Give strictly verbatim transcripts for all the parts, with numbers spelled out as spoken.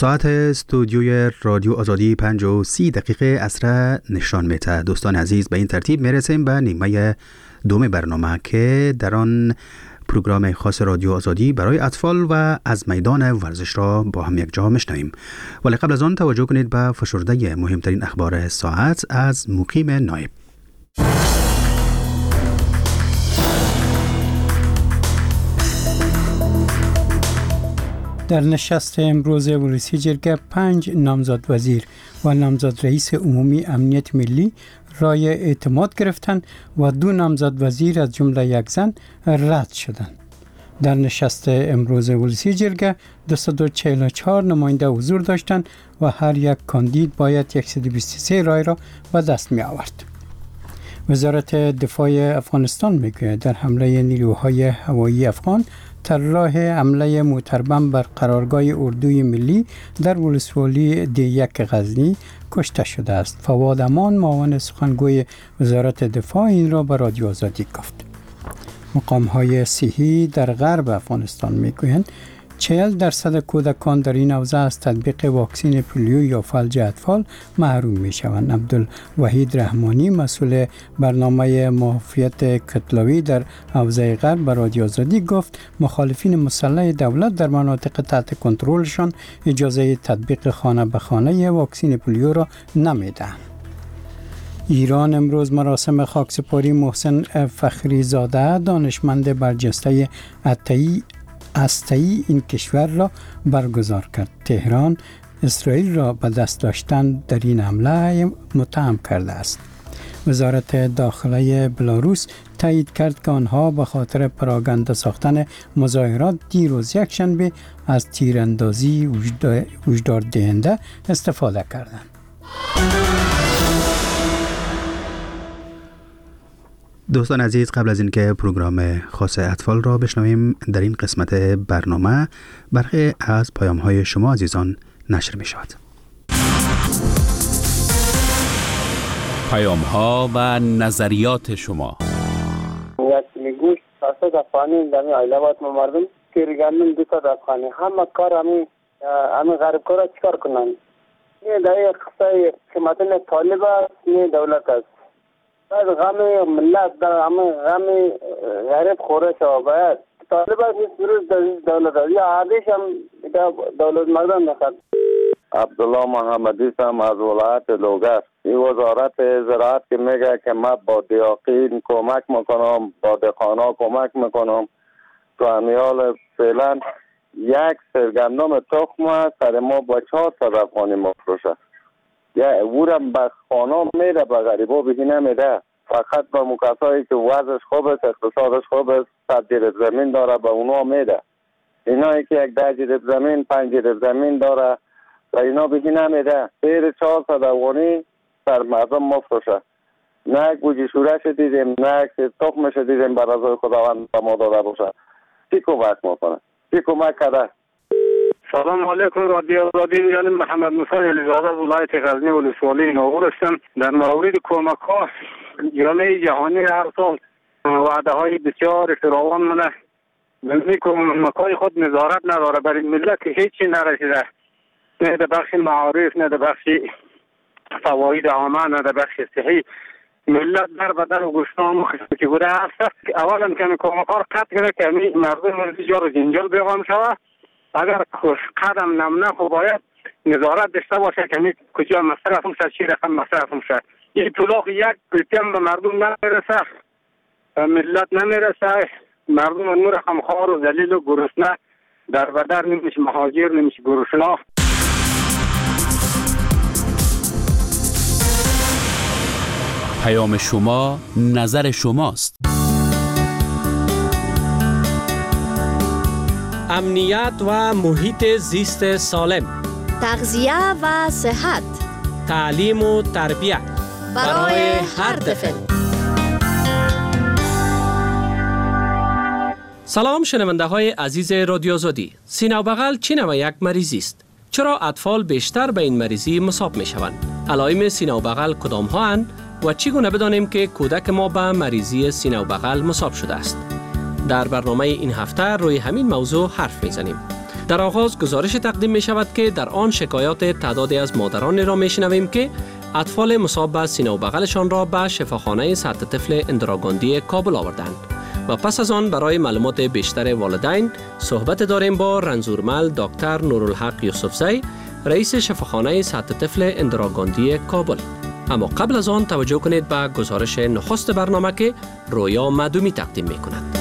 ساعت استودیوی رادیو آزادی پنج و سی دقیقه عصر نشان میده. دوستان عزیز، به این ترتیب میرسیم به نیمه دوم برنامه که در آن پروگرام خاص رادیو آزادی برای اطفال و از میدان ورزش را با هم یک جا میشنویم. ولی قبل از آن توجه کنید به فشرده مهمترین اخبار ساعت از مقیم نایب. در نشست امروز ولسی جرگه پنج نامزد وزیر و نامزد رئیس عمومی امنیت ملی رای اعتماد گرفتند و دو نامزد وزیر از جمله یک زن رد شدند. در نشست امروز ولسی جرگه دویست و چهل و چهار نماینده حضور داشتند و هر یک کاندید باید صد و بیست و سه رای را به دست می آورد. وزارت دفاع افغانستان میگوید در حمله نیروهای هوایی افغان طراح حمله موتربم بر قرارگاه اردوی ملی در ولسوالی دی یک غزنی کشته شده است. فواد امان معاون سخنگوی وزارت دفاع این را به رادیو آزادی گفت. مقام‌های صحی در غرب افغانستان میگویند چهل درصد کودکان در این حوزه از تطبیق واکسن پولیو یا فلج اطفال محروم می شوند. عبدالوحید رحمانی مسئول برنامه معافیت کتلوی در حوزه غرب به رادیو آزادی گفت مخالفین مسلح دولت در مناطق تحت کنترلشان اجازه تطبیق خانه به خانه واکسن پولیو را نمیدهند. ایران امروز مراسم خاکسپاری محسن فخری زاده دانشمند برجسته اتئی هسته‌ای این کشور را برگزار کرد. تهران اسرائیل را به دست داشتن در این حمله متهم کرده است. وزارت داخله بلاروس تایید کرد که آنها به خاطر پراگنده ساختن مظاهرات دیروز یکشنبه از تیراندازی هشدار دهنده استفاده کردند. دوستان عزیز، قبل از اینکه پروگرام خاص اطفال را بشنویم، در این قسمت برنامه برخی از پیام‌های شما عزیزان نشر می شود. پیام‌ها و نظریات شما. یک میگوش صد افغانی در این علاوه ما مردم که ریگانم دو صد افغانی همه کار همین همین غریب کارا چیکار کنن؟ نه در یک قصه قیمتن طالب است، نه دولت است. غم ملت در همه غم غریب خوره شد. باید طالب است نیست دولت است یا عادش هم دولت مردم نخواد. عبدالله محمدی هم از ولایت لوگر. این وزارت زراعت که میگه که من با دیاقین کمک میکنم، با دهقانا کمک میکنم، تو امیال فعلا یک سرگندم تخم است سر ما با چهار صد افغانی مفروشه. یا اورم به خانه میره، به غریبا بهی نمیده، فقط به مکسایی که وضعش خوب است، اقتصادش خوب است، صد جریب زمین داره به اونا میده. اینایی که یک ده جریب زمین، پنج جریب زمین داره و اینا بهی نمیده. غیر چهار صد افغانی سر مردم مفروشه. نه یک گوجه شورش دیدیم، نه یک تخمش دیدیم بر رضای خداوند به ما داده باشه. چی کمک میکنه؟ چی کمک کرده؟ سلام علیکم. رادیو آزادی، یعنی محمد موسی علیزاده از ولایت غزنی ولسوالی نوور هستم. در مورد کمک ها جامعه جهانی هر سال وعده های بسیار فراوان مونه. این کمک های خود نظارت نداره برای ملت که هیچی نرسیده، نه در بخش معارف، نه در بخش فواید عامه، نه در بخش صحی. ملت در بدن و گوشتان مخصوصی که بوده هست. اولا که کمک ها قطع کرده که مردم جار جنجال بیغام شود. اگر قدم نمونه خب باید نظارت داشته باشه که کجا مصرف میشه، چی رقم مصرف میشه. این طلاق یک پرتیم به مردم نمیرسه، ملت نمیرسه، مردم نور خمخوار و ذلیل و گرسنه در بدر نمیشه، مهاجر نمیشه، گرسنه. پیام شما نظر شماست. امنیت و محیط زیست سالم، تغذیه و صحت، تعلیم و تربیت برای هر طفل. سلام شنونده های عزیز رادیو آزادی. سینه و بغل چه نوع یک مریضی است؟ چرا اطفال بیشتر به این مریضی مصاب می شوند؟ علائم سینه و بغل کدام ها اند و چگونه بدانیم که کودک ما به مریضی سینه و بغل مصاب شده است؟ در برنامه این هفته روی همین موضوع حرف میزنیم. در آغاز گزارش تقدیم می شود که در آن شکایات تعدادی از مادران را می شنویم که اطفال مصاب به سینه و بغلشان را به شفاخانه سطح طفل اندراگاندی کابل آوردند و پس از آن برای معلومات بیشتر والدین صحبت داریم با رنزورمل دکتر نورالحق یوسفزی، رئیس شفاخانه سطح طفل اندراگاندی کابل. اما قبل از آن توجه کنید به گزارش نخست برنامه که رویا معدومی تقدیم می کند.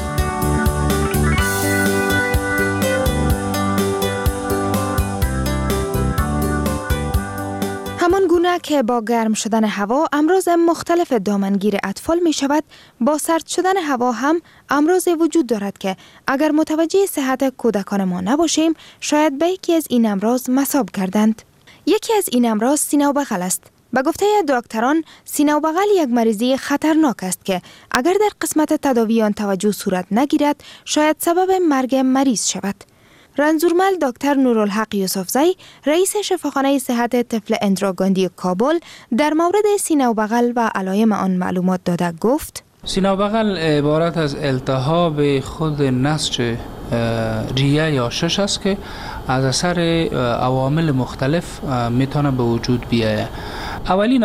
همان گونه که با گرم شدن هوا امراض مختلف دامنگیر اطفال می شود، با سرد شدن هوا هم امراض وجود دارد که اگر متوجه صحت کودکان ما نباشیم شاید به یکی از این امراض مصاب گردند. یکی از این امراض سینه و بغل است. به گفته دکتران سینه و بغل یک مریضی خطرناک است که اگر در قسمت تداوی آن توجه صورت نگیرد شاید سبب مرگ مریض شود. رنزورمل دکتر نورالحق یوسفزی، رئیس شفاخانه صحت طفل اندراگاندی کابل، در مورد سینه و بغل و علائم آن معلومات داده گفت: سینه و بغل عبارت از التهاب خود نسج ریه یا شش است که از اثر عوامل مختلف میتونه به وجود بیاید. اولین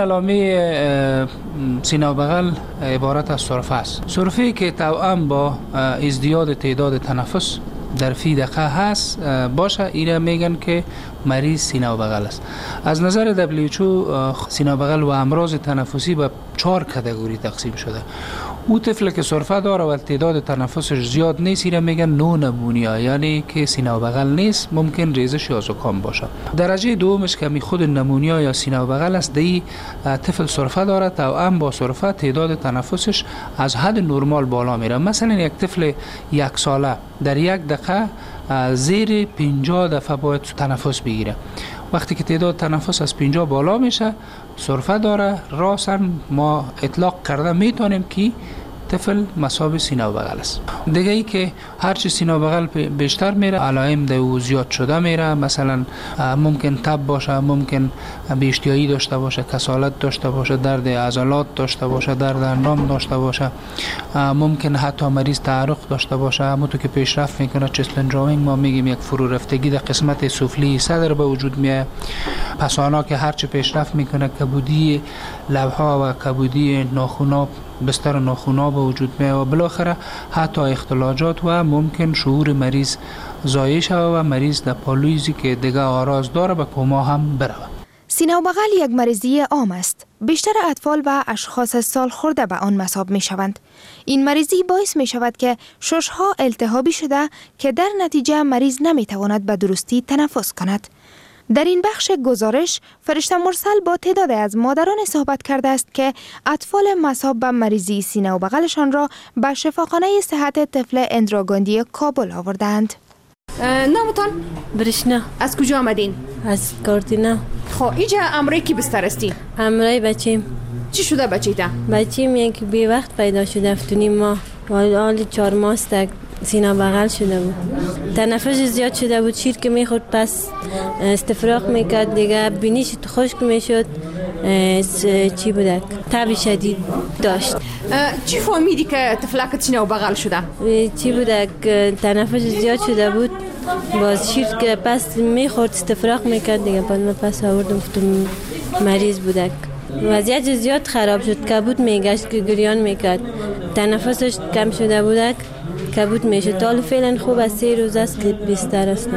علامه سینه و بغل عبارت از سرفه است. سرفه که توأم با ازدیاد تعداد تنفس در فی دقیقه هست باشه، اینا میگن که مریض سینه و بغل است. از نظر دبلیو اچ او سینه و بغل و امراض تنفسی به چهار کاتگوری تقسیم شده. او طفل که سرفه داره و تعداد تنفسش زیاد نیست اینا میگن نو نمونیا، یعنی که سینه و بغل نیست، ممکن ریزش یا زکام باشه. درجه دومش که می خود نمونیا یا سینه و بغل است، دی طفل سرفه داره، توأم با سرفه تعداد تنفسش از حد نرمال بالا میره. مثلا یک طفل یک ساله در یک دقیقه زیر پنجاه دفعه باید تنفس بگیره. وقتی که تعداد تنفس از پنجاه بالا میشه سرفه داره، راسن ما اطلاق کرده میتونیم که طفل مصاب سینه و بغل است. دیگه ای که هرچی سینه و بغل بیشتر میره علائم دو زیاد شده میره، مثلا ممکن تب باشه، ممکن بی‌اشتهایی داشته باشه، کسالت داشته باشه، درد عضلات داشته باشه، درد اندام داشته باشه، ممکن حتی مریض تعرق داشته باشه. همونطور که پیشرفت میکنه چست پندراوینگ ما میگیم یک فرو رفتگی در قسمت سفلی صدر به وجود میاد. پس آنها که هرچی پیشرفت میکنه کبودی لبها و کبودی ناخونا بستر ناخونا به وجود میاد و بالاخره حتی اختلاجات و ممکن شعور مریض ضایع شود و مریض در پالویزی که دیگه آراز داره به کما هم بره. سینه و بغل یک مریضی عام است. بیشتر اطفال و اشخاص سال خورده به آن مصاب می شوند. این مریضی باعث می شود که ششها التهابی شده که در نتیجه مریض نمی تواند به درستی تنفس کند. در این بخش گزارش فرشته مرسل با تعداد از مادران صحبت کرده است که اطفال مصاب به مریضی سینه و بغلشان را به شفاخانه صحت طفل اندراگاندی کابل آوردند. نامتان؟ برشنا. از کجا آمدین؟ از کارتینا. خب اینجا امرای کی بستر استی؟ امرای بچیم. چی شده بچیتا؟ بچیم یک بی وقت پیدا شده، افتونی ماه حالی چهار ماست سینه بغل شده بود، تنفس زیاد شده بود، شیر که میخورد پس استفراغ میکرد، دیگه بینیش خشک میشد، چی بودک تب شدید داشت. چی فهمیدی که طفلک سینه بغل شده؟ چی بودک تنفس زیاد شده بود، باز شیر که پس میخورد استفراغ میکرد، دیگه بعد من پس آوردم فتون مریض بودک. وضعیت زیاد خراب شد، کبود میگشت که گریان میکرد، تنفسش کم شده بودک، کبود میشه. تا فعلا خوب از سه روز است که بیستر است.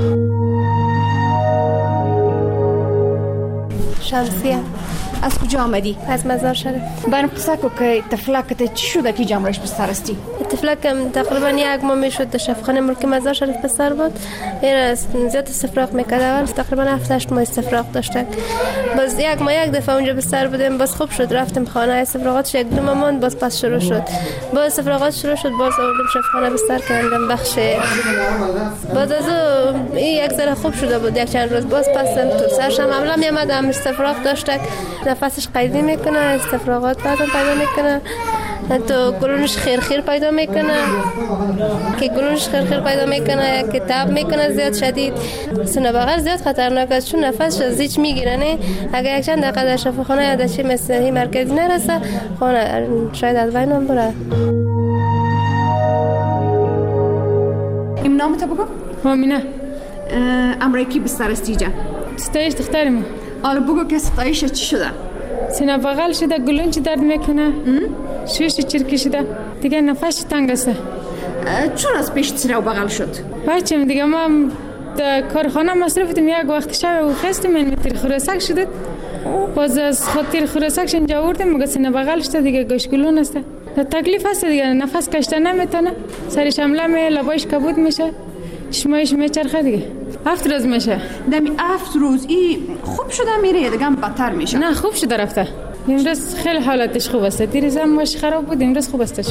شمسیه. از کجا آمدی؟ از مزار شریف. برام قصه کو که طفلکت چی شده که جمعش بستر استی؟ طفلکم تقریبا یک ماه میشد در شفاخانه ملکی مزار شریف بستر بود. این زیاد استفراغ میکرد، اول تقریبا هفت هشت ماه استفراغ داشته. باز یک ماه یک دفعه اونجا بستر بودیم، باز خوب شد، رفتیم خانه، استفراغاتش یک دو ماه ماند، باز پس شروع شد. باز استفراغات شروع شد، باز آوردیم شفاخانه بستر کردم بخش. باز از این یک ذره خوب شده بود، یک چند روز باز پس تو سرش هم عملا میامد، هم استفراغ داشته، نفسش قیدی میکنه، استفراغات بعدم پیدا میکنه، تو گلونش خیر خیر پیدا میکنه که گلونش خیر خیر پیدا میکنه که تب میکنه زیاد شدید. سینه بغل زیاد خطرناک است چون نفسش از هیچ میگیره، نه اگر یک چند دقیقه در شفاخانه یا در چی مثل این مرکزی نرسه خانه شاید از بین هم بره. این نام تو بگو؟ آمینه. امریکی بستر استیجا ستایش دخترم. حالا بگو که ستایش چی شده؟ سینه بغل شده، گلون چی درد میکنه، شویش چرکی شده، دیگه نفسش تنگ است. چون از پیش سینه بغل شد؟ بچم دیگه ما در کارخانه مصرف بودیم، یک وقت شب و خستم من تیر خورسک شده، باز از خاطر خورسکش اینجا آوردیم مگه سینه بغل شده دیگه گوش گلون است. تکلیف هست دیگه، نفس کشیدن نمیتونه، سرش حمله می، لبایش کبود میشه، چشمایش میچرخه دیگه. هفت روز میشه. دمی هفت روز ای خوب شده میره دیگه بدتر میشه؟ نه خوب شده رفته. امروز خیلی حالتش خوب است. دیروز هم ماش خراب بود، امروز خوب است.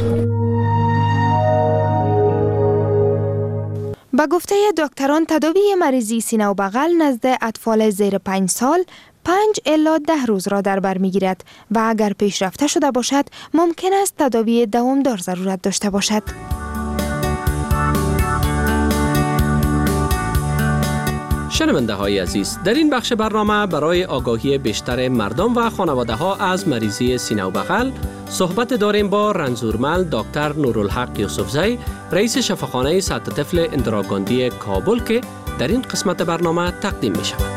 با گفته دکتران تداوی مریضی سینه و بغل نزد اطفال زیر پنج سال پنج الی ده روز را در بر میگیرد و اگر پیشرفته شده باشد ممکن است تداوی دوامدار ضرورت داشته باشد. شنونده های عزیز، در این بخش برنامه برای آگاهی بیشتر مردم و خانواده ها از مریضی سینه و بغل صحبت داریم با رنزورمل دکتر نورالحق یوسفزی، رئیس شفاخانه سطح طفل اندراگاندی کابل که در این قسمت برنامه تقدیم می شود.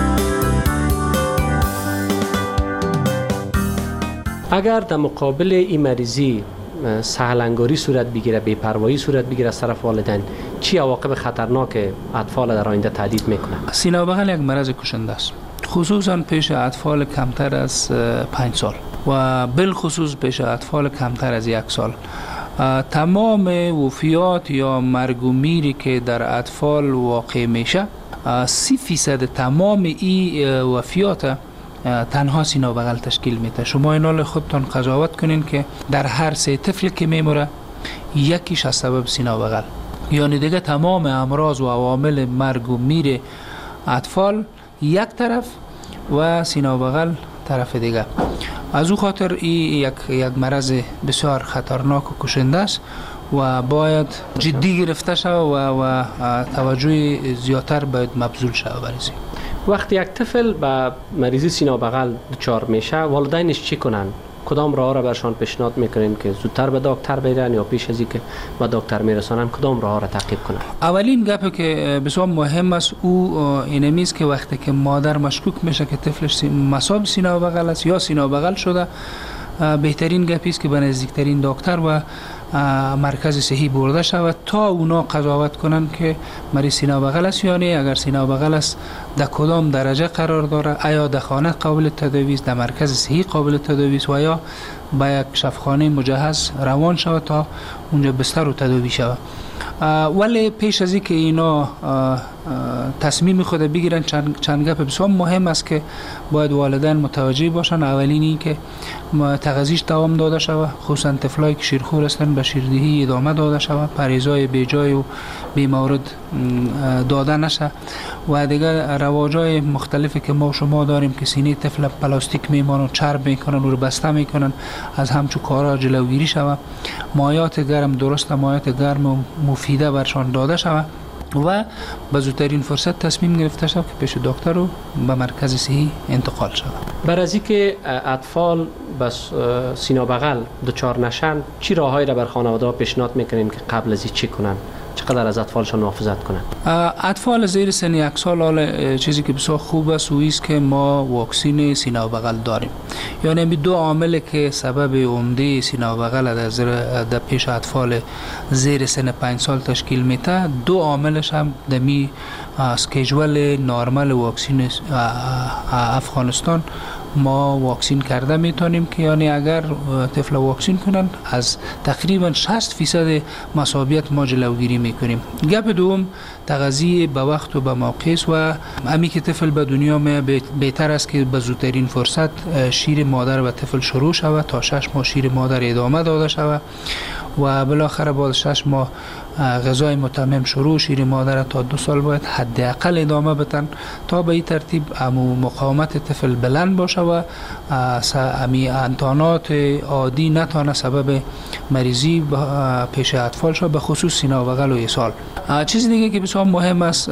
اگر در مقابل این مریضی سهلنگاری صورت بگیره، بی‌پروایی صورت بگیره از طرف والدین، چی عواقب خطرناک اطفال در آینده تهدید میکنه؟ سینه و بغل یک مرض کشنده است، خصوصا پیش اطفال کمتر از پنج سال و بالخصوص پیش اطفال کمتر از یک سال. تمام وفیات یا مرگ و میری که در اطفال واقع میشه، سی فیصد تمام این وفیات تنها سینه و بغل تشکیل میده. شما اینال خودتان قضاوت کنین که در هر سه طفل که میموره یکیش از سبب سینه و بغل، یعنی دیگه تمام امراض و عوامل مرگ و میر اطفال یک طرف و سینه و بغل طرف دیگه. از او خاطر این یک یک مرض بسیار خطرناک و کشنده است و باید جدی گرفته شود و, و توجه زیادتر باید مبذول شود برای این. وقتی یک طفل با مریضی سینه و بغل دچار میشه، والدینش چی کنن؟ کدام راه را برشان پیشنهاد میکنین که زودتر به دکتر برن یا پیش از اینکه به دکتر میرسانن کدام راه را تعقیب کنن؟ اولین گپی که بسیار مهم است او اینمی است که وقتی که مادر مشکوک میشه که طفلش مصاب سینه و بغل است یا سینه و بغل شده، بهترین گپی است که به نزدیکترین دکتر و مرکز صحی برده شود تا اونا قضاوت کنن که مریض سینه و بغل است یا نه. اگر سینه و بغل است در کدام درجه قرار داره، آیا در خانه قابل تداوی است، در مرکز صحی قابل تداوی است و یا با یک شفاخانه مجهز روان شود تا اونجا بستر و تداوی شود. ولی پیش از اینکه اینا تصمیم خود بگیرن چند, چند گپ بسیار مهم است که باید والدین متوجه باشن. اولین این که تغذیش دوام داده شود، خصوصا طفلایی که شیرخور هستند به شیردهی ادامه داده شود، پرهیزهای بیجای و بی مورد داده نشه و دیگه رواجای مختلفی که ما شما داریم که سینه طفل پلاستیک میمانن، چرب میکنن و رو بسته میکنن، از همچو کارا جلوگیری شود. مایات گرم درست، مایات گرم و مفیده برشان داده شود و به زودترین فرصت تصمیم گرفته شود که پیش دکتر رو به مرکز صحی انتقال شود. بر از اینکه اطفال بس سینه و بغل دچار نشن، چی راههایی را بر خانواده‌ها پیشنهاد میکنین که قبل از این چی کنن؟ چقدر از اطفالشان محافظت کنن؟ اطفال زیر سن یک سال حال چیزی که بسیار خوب است و است که ما واکسین سینه و بغل داریم. یعنی می دو عامل که سبب عمده سینه و بغل در زیر در پیش اطفال زیر سن پنج سال تشکیل میده، دو عاملش هم دمی اسکیجول نورمال واکسین افغانستان ما واکسین کرده میتونیم که یعنی اگر طفل واکسین کنن از تقریبا شصت فیصد مصابیت ما جلوگیری میکنیم. گپ دوم تغذیه به وقت و به موقع است و امی که طفل به دنیا می بهتر است که به زودترین فرصت شیر مادر و طفل شروع شود تا شش ماه شیر مادر ادامه داده شود و بالاخره بعد شش ماه غذای متمم شروع شیر مادر تا دو سال باید حداقل ادامه بدن تا به این ترتیب امو مقاومت طفل بلند باشه و امی انتانات عادی نتانه سبب مریضی پیش اطفال شد، به خصوص سینه و بغل و اسهال. چیز دیگه که بسیار مهم است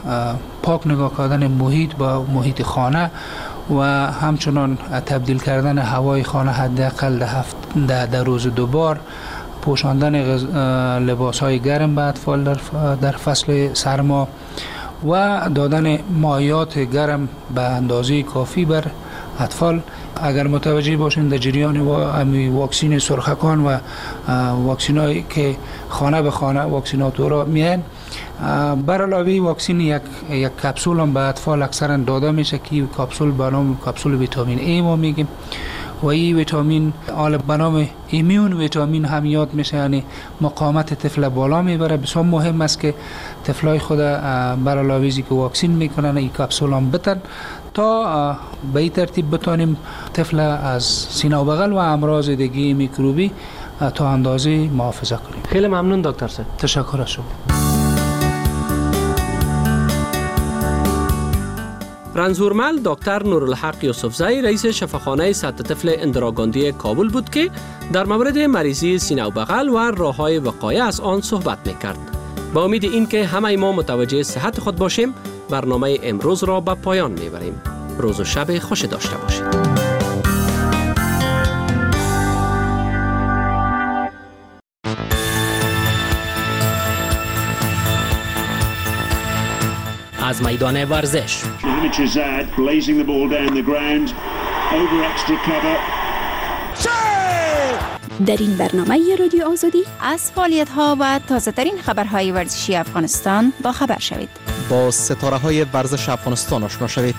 پاک نگاه کردن محیط با محیط خانه و همچنان تبدیل کردن هوای خانه حداقل در هفت در روز دو بار، پوشاندن لباس های گرم به اطفال در, در فصل سرما و دادن مایعات گرم به اندازه کافی بر اطفال. اگر متوجه باشین در جریان واکسین سرخکان و واکسینایی که خانه به خانه واکسیناتورها میان، بر علاوه واکسین یک یک کپسول هم به اطفال اکثرا داده میشه که کپسول به نام کپسول ویتامین ای ما میگیم و این ویتامین آل به نام ایمیون ویتامین هم یاد میشه، یعنی مقاومت طفل بالا میبره. بسیار مهم است که طفلای خود بر علاوه ازی که واکسین میکنن این کپسول هم بتن تا به این ترتیب بتانیم طفل از سینه و بغل و امراض دیگه میکروبی تا اندازه محافظه کنیم. خیلی ممنون دکتر صاحب. تشکر از شما. رنزورمل دکتر نورالحق یوسفزئی رئیس شفاخانه سطح طفل اندراگاندی کابل بود که در مورد مریضی سینه و بغل و راه‌های وقایع از آن صحبت می‌کرد. با امید اینکه همه ما متوجه صحت خود باشیم، برنامه امروز را به پایان می‌بریم. روز و شب خوش داشته باشید. از میدان ورزش در این برنامه رادیو آزادی از فعالیت‌ها و تازه‌ترین خبرهای ورزشی افغانستان با خبر شوید. با ستاره‌های ورزش افغانستان آشنا شوید.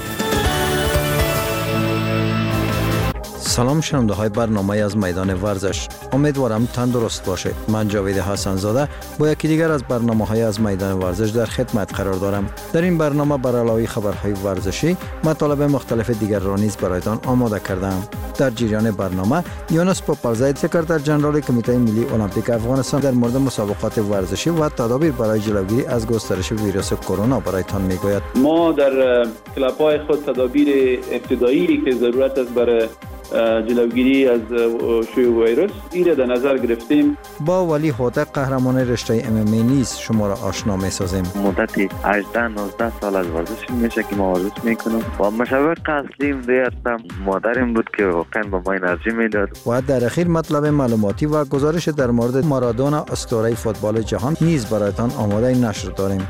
سلام شنونده های برنامه از میدان ورزش، امیدوارم تندرست باشید. من جاوید حسن زاده با یکی دیگر از برنامه های از میدان ورزش در خدمت قرار دارم. در این برنامه بر علاوه خبرهای ورزشی مطالب مختلف دیگر را نیز برایتان آماده کردم. در جریان برنامه یونس پوپلزی سکرتر ژنرال کمیته ملی المپیک افغانستان در مورد مسابقات ورزشی و تدابیر برای جلوگیری از گسترش ویروس کرونا برایتان میگوید. ما در کلاب‌های خود تدابیر ابتدایی که ضرورت است برای جلوگیری از شیوع ویروس ایره در نظر گرفتیم. با ولی هوتک قهرمان رشته ام ام ای نیز شما را آشنا می‌سازیم. مدت هجده نوزده سال از ورزش میشه که ما ورزش میکنم و مشوق اصلیم دی هستم. مادرم بود که واقعا به ما انرژی میداد. و در اخیر مطلب معلوماتی و گزارش در مورد مارادونا اسطوره فوتبال جهان نیز برایتان آماده نشر داریم.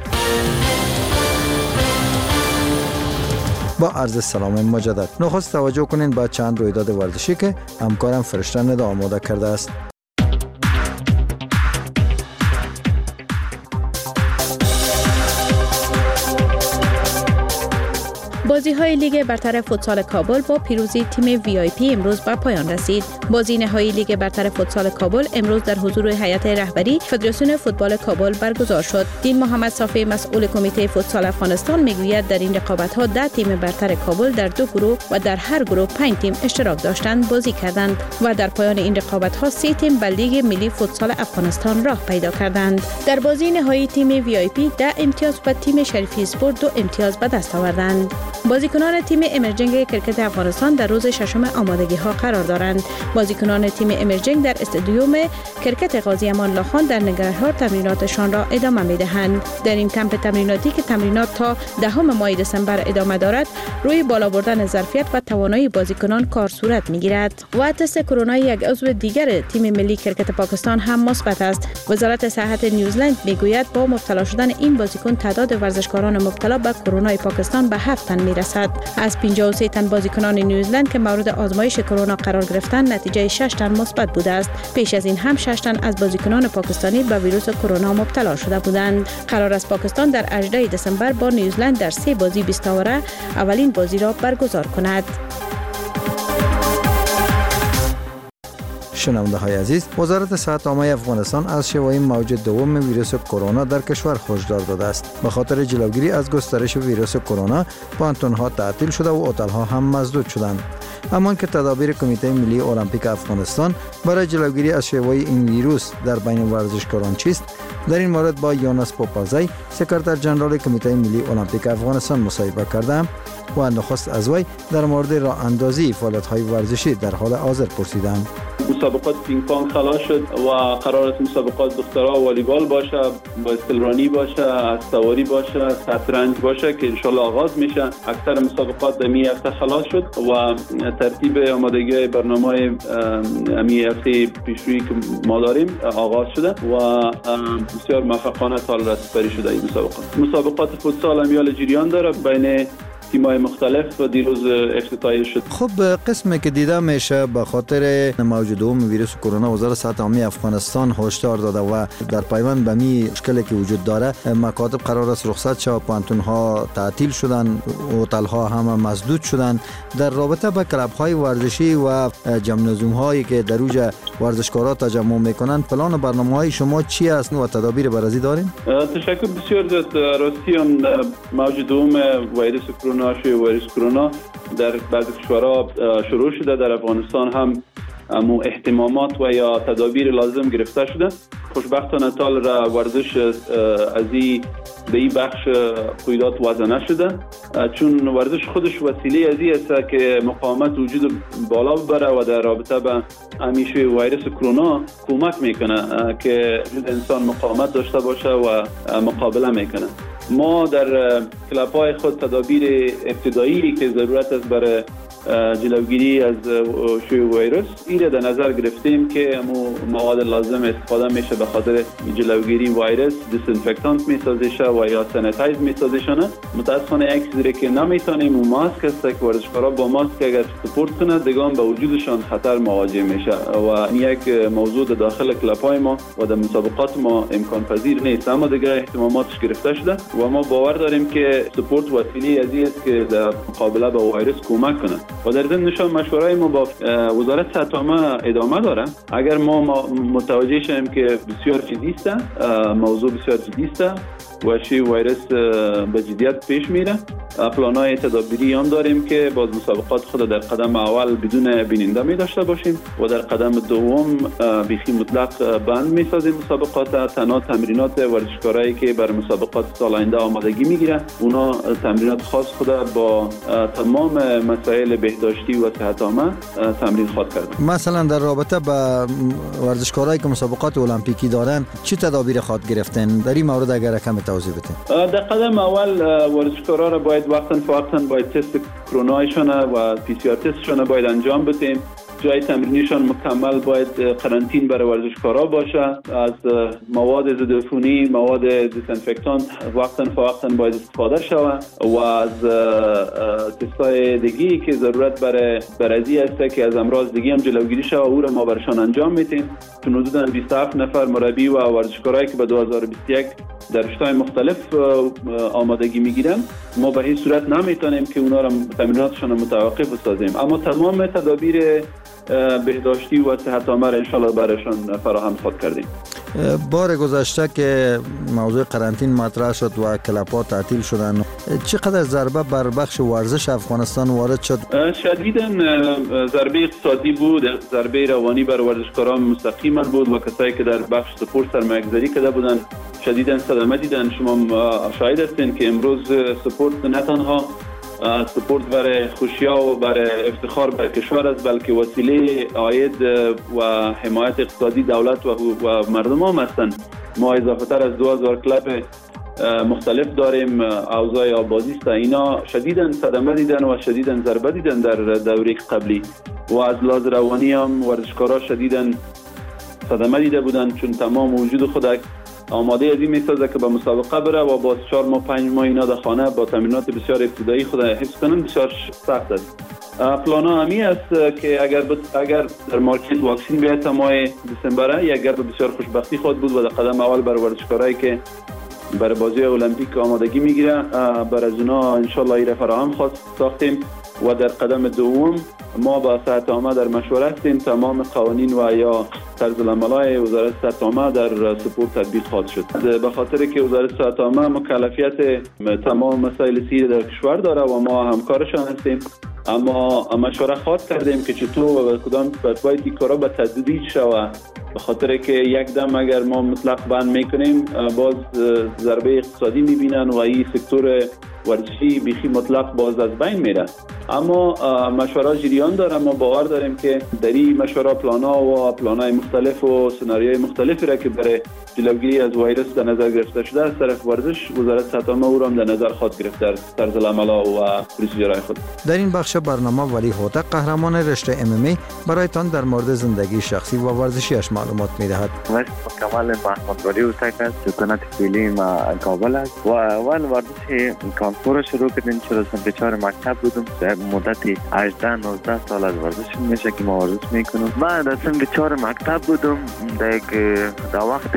با عرض سلام مجدد، نخست توجه کنین با چند رویداد ورزشی که همکارم فرشته ندا آماده کرده است. بازی‌های لیگ برتر فوتسال کابل با پیروزی تیم وی آی پی امروز به پایان رسید. بازی نهایی لیگ برتر فوتسال کابل امروز در حضور هیئت رهبری فدراسیون فوتبال کابل برگزار شد. دین محمد صافی مسئول کمیته فوتسال افغانستان میگوید در این رقابت‌ها ده تیم برتر کابل در دو گروه و در هر گروه پنج تیم اشتراک داشتند بازی کردند و در پایان این رقابت‌ها سه تیم به لیگ ملی فوتسال افغانستان راه پیدا کردند. در بازی نهایی تیم وی آی پی ده امتیاز و تیم شریفی اسپورت دو امتیاز به دست آوردند. بازیکنان تیم امرجنگ کرکت افغانستان در روز ششم آمادگی‌ها قرار دارند. بازیکنان تیم امرجنگ در استادیوم کرکت قاضی امان الله خان در نگرهار تمریناتشان را ادامه می‌دهند. در این کمپ تمریناتی که تمرینات تا دهم ماه دسامبر ادامه دارد، روی بالا بردن ظرفیت و توانایی بازیکنان کار صورت می‌گیرد. و تست کرونا یک عضو دیگر تیم ملی کرکت پاکستان هم مثبت است. وزارت صحت نیوزلند می‌گوید با مبتلا شدن این بازیکن تعداد ورزشکاران مبتلا به کرونا پاکستان به هفت تن می‌رسد. از پنجاه و سه تن بازیکنان نیوزلند که مورد آزمایش کرونا قرار گرفتند، نتیجه شش تن مثبت بوده است. پیش از این هم شش تن از بازیکنان پاکستانی به ویروس کرونا مبتلا شده بودند. قرار است پاکستان در هجدهم دسامبر با نیوزلند در سه بازی بیست اوره اولین بازی را برگزار کند. شنونده های عزیز، وزارت صحت عامه افغانستان از شیوع موج دوم ویروس کرونا در کشور هشدار داده است. به خاطر جلوگیری از گسترش ویروس کرونا، پانتون‌ها تعطیل شده و هتل‌ها هم مسدود شدند. اما که تدابیر کمیته ملی المپیک افغانستان برای جلوگیری از شیوع این ویروس در بین ورزشکاران چیست؟ در این مورد با یونس پوپلزی سکرتر ژنرال کمیته ملی المپیک افغانستان مصاحبه کردم و نخست از وی در مورد راه اندازی فعالیت‌های ورزشی در حال حاضر پرسیدم. مسابقات پینگ پونگ خلاص شد و قرار است مسابقات دخترها والیبال باشه، بایسکلرانی باشه، اسطواری باشه، شطرنج باشه که انشالله آغاز میشه. اکثر مسابقات در می هفته خلاص شد و ترتیب آمادگی برنامه امی هفته پیشرویی که ما داریم آغاز شده و بسیار موفقانه سال را سپری شده این مسابقات. مسابقات فوتسال هم یال جریان داره بین تیم‌های مختلف و دیروز افتتاحیه شد. خب قسمی که دیده میشه به خاطر موجود دوم ویروس کرونا وزارت صحت عامه افغانستان هشدار داده و در پیوند به می مشکلی که وجود داره مکاتب قرار است رخصت شود، پانتون ها تعطیل شدن، هتل ها هم مسدود شدن. در رابطه با کلاب های ورزشی و جمنازیوم هایی که در اوج ورزشکارا تجمع میکنن پلان و برنامه های شما چی است و تدابیر برازی دارین؟ تشکر بسیار زیاد. راستی هم موجود دوم ویروس کرونا ویروس کرونا در بعضی کشورها شروع شده، در افغانستان هم امو احتمامات و یا تدابیر لازم گرفته شده. خوشبختانه تال را ورزش از این به این بخش قیودات وضع نشده، چون ورزش خودش وسیله ازی است که مقاومت وجود بالا ببره و در رابطه با همیشه ویروس کرونا کمک میکنه که انسان مقاومت داشته باشه و مقابله میکنه. ما در کلاب‌های خود تدابیر ابتدایی که ضرورت است برای جلوگیری از شیوع ویروس این در نظر گرفتیم که همو مواد لازم استفاده میشه به خاطر جلوگیری ویروس، دیسینفکتانت میسازه شه و یا سانیتایز میسازه شونه. متاسفانه یک چیزی که نمیتونیم و ماسک است که ورزشکارا با ماسک اگر سپورت کنه دیگه به وجودشان خطر مواجه میشه و این یک موضوع داخل کلاب‌های ما و در مسابقات ما امکان پذیر نیست، اما دیگه اهتماماتش گرفته شده و ما باور داریم که سپورت وسیله ازی است که در مقابله با ویروس کمک کنه. و در ضمن نشان مشورهای ما با وزارت صحت عامه ادامه داره. اگر ما متوجه شیم که بسیار جدی است، موضوع بسیار جدی است و شی ویروس به جدیت پیش میره، پلان‌های تدابیری هم داریم که باز مسابقات خود در قدم اول بدون بیننده می داشته باشیم و در قدم دوم بیخی مطلق بند میسازیم مسابقات. تنها تمرینات ورزشکارایی که بر مسابقات سال آینده آمادگی میگیرن اونا تمرینات خاص خود با تمام مسائل بهداشتی و صحت عامه تمرین خاص کردن. مثلا در رابطه با ورزشکارایی که مسابقات المپیکی دارن چه تدابیر خاص گرفتن؟ در این مورد اگر کم توضیح بدین. در قدم اول ورزشکارا را باید وقتاً فوقتاً باید تست کرونایشون و پی سی آر تستشون باید انجام بدیم. جای تمرینیشان مکمل باید قرنطین برای ورزشکارا باشه. از مواد ضد عفونی، مواد دیسینفکتانت وقتاً فوقتاً باید استفاده شود و از تستای دیگی که ضرورت برای برازی است که از امراض دیگی هم جلوگیری شود او را ما برشان انجام میدیم. چون حدوداً بیست و هفت نفر مربی و ورزشکارایی که به دو هزار و بیست و یک در رشته‌های مختلف آمادگی میگیرن، ما به هیچ صورت نمیتونیم که اونا را تمریناتشون متوقف بسازیم، اما تمام تدابیر بهداشتی و صحت عامه را انشالله برایشان فراهم خود کردیم. بار گذشته که موضوع قرنطین مطرح شد و کلاب‌ها تعطیل شدن، چقدر ضربه بر بخش ورزش افغانستان وارد شد؟ شدیداً ضربه اقتصادی بود، ضربه روانی بر ورزشکاران مستقیما بود و کسایی که در بخش سپورت سرمایه‌گذاری کرده بودند شدیداً صدمه دیدن. شما شاهد هستین که امروز سپورت نه تنها سپورت برای خوشی‌ها و برای افتخار برای کشور است، بلکه وسیله عاید و حمایت اقتصادی دولت و, و مردم هم هستند. ما اضافه تر از دو هزار کلاب مختلف داریم. اوضاع آبادی است، اینا شدیداً صدمه دیدن و شدیداً ضربه دیدن در دوره قبلی و از لحاظ روانی هم ورزشکارا شدیداً صدمه دیده بودند، چون تمام وجود خود آماده ازی میسازه که به مسابقه بره و با چهار ماه پنج ماه اینا در خانه با تمرینات بسیار ابتدایی خود حفظ کنن بسیار سخت است. پلانا همی است که اگر اگر در مارکت واکسین بیاید تا ماه دسامبر یک گرد بسیار خوشبختی خود بود و در قدم اول برای ورزشکارایی که برای بازی المپیک آمادگی میگیره برای از اونا انشالله ایره فراهم خواست ساختیم و در قدم دوم ما با صحت عامه در مشوره هستیم تمام قوانین و یا طرز العمل‌های وزارت صحت عامه در سپورت تطبیق خواهد شد، به خاطر که وزارت صحت عامه مکلفیت تمام مسائل سیر در کشور داره و ما همکارشان هستیم، اما مشوره خواهد کردیم که چطور و کدام باید این کارا به تدریج شود، به خاطر که یک دم اگر ما مطلق بند میکنیم باز ضربه اقتصادی میبینن و این سکتور ورزشی بیخی مطلق باز از بین میره. اما مشورات جریان داره. ما باور داریم که در این مشورات پلانا و پلانای مختلف و سناریوهای مختلفی را که برای جلوگیری از ویروس در نظر گرفته شده از طرف ورزش، وزارت صحت عامه او را در نظر خود گرفت در طرز العمل و پروسیجرهای خود. در این بخش برنامه ولی هوتک قهرمان رشته ام ام ای برایتان در مورد زندگی شخصی و ورزشیش معلومات می‌دهد. اسم کمال محمد ولی هوتک است. سکونت فعلی ما کابل است و اول ورزش کانکور شروع کردیم چون بیچاره مکتب بودم. مدت هجده نوزده سال از ورزش میشه که ما ورزش میکنم. من اصلا بیچاره مکتب بودم. در در وقت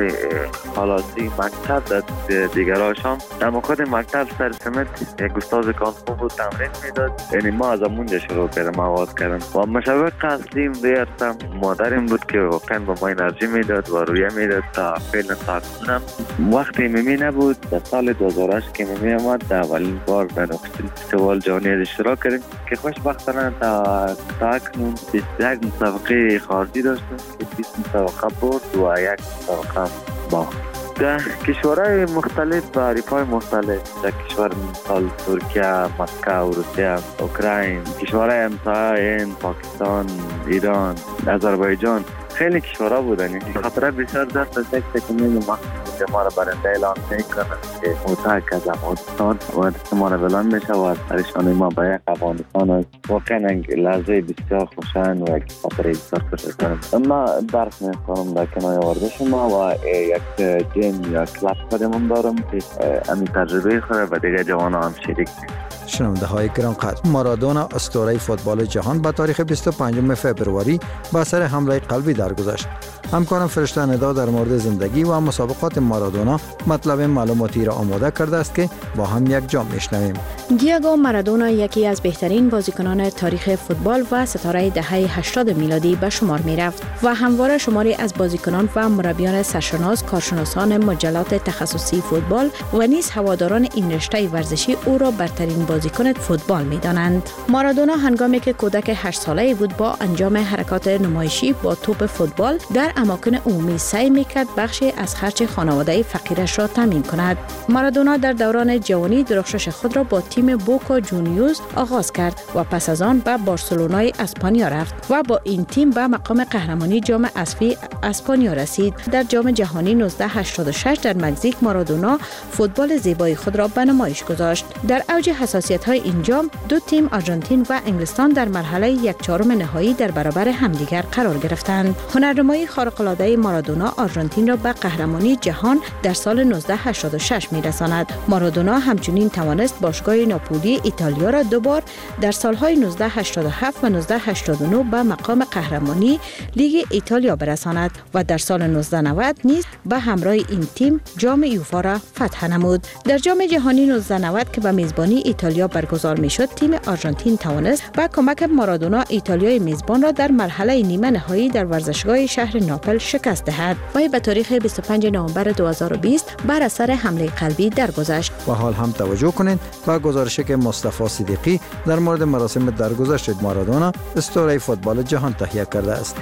خلاصی مکتب در دیگر شام در خود مکتب سر سمت یک استاد کانکور بود تمرین میداد. یعنی ما از اونجا شروع کردم مواد کردم و مشوق اصلیم بیارتم مادرم بود که واقعا با ما انرژی میداد و رویه میداد تا فعلا تا کنم. وقتی میمی نبود در سال دو هزار و هشت که میمی آمد در اولین بار در فستیوال جهانی از اشتراک کردیم که خوشبختانه تا تا اکنون بیست و یک مسابقه خارجی داشتیم که بیست مسابقه برد و یک مسابقه باخت. در کشورهای مختلف و اروپای مختلف، در کشور مثال ترکیه، مکه، روسیه، اوکراین، کشورهای همسایه هند، پاکستان، ایران، آذربایجان، خیلی کشورها بودن. خاطره بسیار دست از یک تکمیل مخصوص ما را برنده اعلان میکنن که هوتک از افغانستان و دست ما را اعلان میشه و پریشانی ما به یک افغانستان است. واقعا لحظه بسیار خوشایند و یک خاطره بسیار خوشایند. اما درس میخونم در کنار ورزش ما و یک جیم یا کلاس خودمون دارم که همین تجربه خوره و دیگه جوان هم شریک شنونده های گرانقدر، مارادونا اسطوره فوتبال جهان به تاریخ بیست و پنجم فوریه با اثر حمله قلبی درگذشت. همکارم فرشته ندا در مورد زندگی و مسابقات مارادونا مطلب معلوماتی را آماده کرده است که با هم یک جا میشنویم. دیگو مارادونا یکی از بهترین بازیکنان تاریخ فوتبال و ستاره دهه هشتاد میلادی به شمار می رفت و همواره شماری از بازیکنان و مربیان سرشناس، کارشناسان مجلات تخصصی فوتبال و نیز هواداران این رشته ورزشی او را برترین بازیکن فوتبال می دانند. مارادونا هنگامی که کودک هشت ساله بود با انجام حرکات نمایشی با توپ فوتبال در اماکن عمومی سعی میکرد بخشی از خرج خانواده فقیرش را تامین کند. مارادونا در دوران جوانی درخشش خود را با تیم بوکا جونیورز آغاز کرد و پس از آن به بارسلونای اسپانیا رفت و با این تیم به مقام قهرمانی جام اسفی اسپانیا رسید. در جام جهانی نوزده هشتاد و شش در مکزیک مارادونا فوتبال زیبای خود را به نمایش گذاشت. در اوج حساسیت‌های این جام دو تیم آرژانتین و انگلستان در مرحله یک چهارم نهایی در برابر همدیگر قرار گرفتند. هنرنمایی خارق‌العاده مارادونا آرژانتین را به قهرمانی جهان در سال نوزده هشتاد و شش می‌رساند. مارادونا همچنین توانست باشگاه ناپولی ایتالیا را دو بار در سال‌های نوزده هشتاد و هفت و نوزده هشتاد و نه به مقام قهرمانی لیگ ایتالیا برساند و در سال نوزده نود نیز به همراه این تیم جام یوفا را فتح نمود. در جام جهانی نوزده نود که به میزبانی ایتالیا برگزار می‌شد، تیم آرژانتین توانست با کمک مارادونا ایتالیای میزبان را در مرحله نیمه نهایی در ورزشگاه شهر ناپل شکست دهد. وی به تاریخ بیست و پنجم نوامبر دو هزار و بیست بر اثر حمله قلبی درگذشت. و حال هم توجه کنید به گزارشی که مصطفی صدیقی در مورد مراسم درگذشت مارادونا اسطوره فوتبال جهان تهیه کرده است.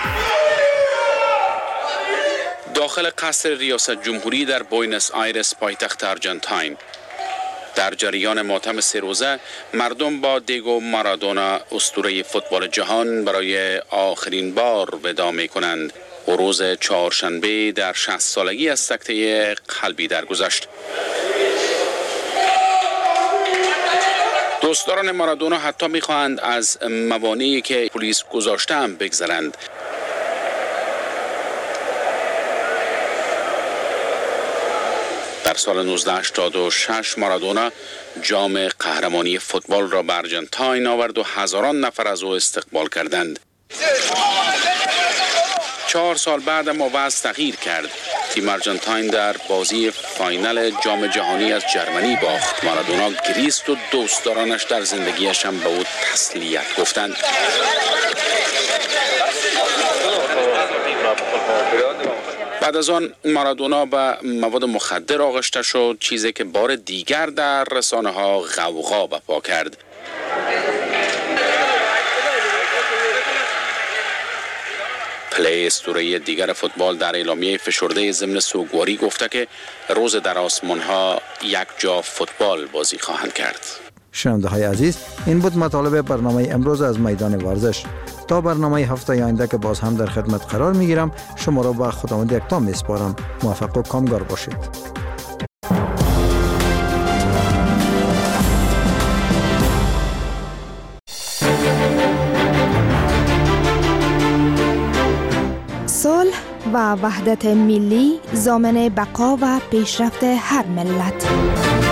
داخل قصر ریاست جمهوری در بوینس آیرس پایتخت آرژانتین در جریان ماتم سه روزه مردم با دیگو مارادونا اسطوره فوتبال جهان برای آخرین بار ودا می‌کنند. او روز چهارشنبه در شصت سالگی از سکته قلبی درگذشت. دوستداران مارادونا حتی می‌خواهند از موانعی که پلیس گذاشته‌اند بگذرند. در سال نوزده هشتاد و شش مارادونا جام قهرمانی فوتبال را به آرژانتین آورد و هزاران نفر از او استقبال کردند. چهار سال بعد ما وضع تغییر کرد. تیم آرژانتین در بازی فاینال جام جهانی از جرمنی باخت. مارادونا گریست و دوستدارانش در زندگیش هم به او تسلیت گفتند. بعد از آن مارادونا به مواد مخدر آغشته شد، چیزی که بار دیگر در رسانه ها غوغا برپا کرد. پلی اسطوره دیگر فوتبال در اعلامیه فشرده ضمن سوگواری گفته که روز در آسمان ها یک جا فوتبال بازی خواهند کرد. شنونده های عزیز، این بود مطالب برنامه امروز از میدان ورزش. تا برنامه هفته آینده که باز هم در خدمت قرار می گیرم، شما را به خداوند یکتا می سپارم. موفق و کامگار باشید. صلح و وحدت ملی ضامن بقا و پیشرفت هر ملت.